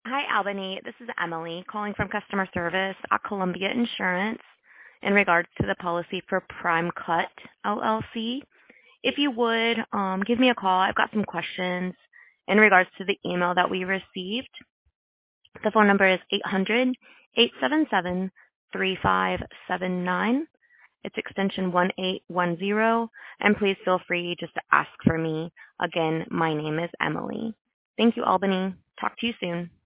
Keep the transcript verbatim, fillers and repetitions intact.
Hi, Albany. This is Emily calling from customer service at Columbia Insurance in regards to the policy for Prime Cut L L C. If you would, um, give me a call. I've got some questions in regards to the email that we received. The phone number is eight hundred, eight seven seven, three five seven nine. It's extension one eight one zero, and please feel free just to ask for me. Again, my name is Emily. Thank you, Albany. Talk to you soon.